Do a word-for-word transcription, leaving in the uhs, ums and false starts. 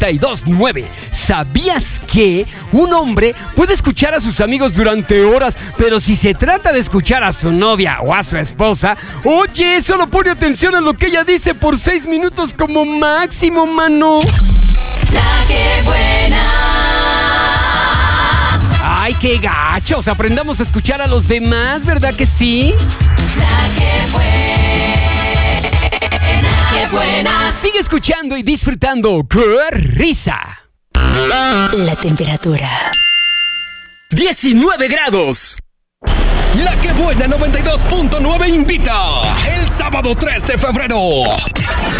noventa y dos punto nueve. ¿Sabías que un hombre puede escuchar a sus amigos durante horas, pero si se trata de escuchar a su novia o a su esposa, oye, solo pone atención a lo que ella dice por seis minutos como máximo, mano? La que buena. Ay, qué gachos, aprendamos a escuchar a los demás, ¿verdad que sí? La que buena. Qué buena. Sigue escuchando y disfrutando. ¡Qué risa! La temperatura. diecinueve grados. La que buena noventa y dos punto nueve invita el sábado tres de febrero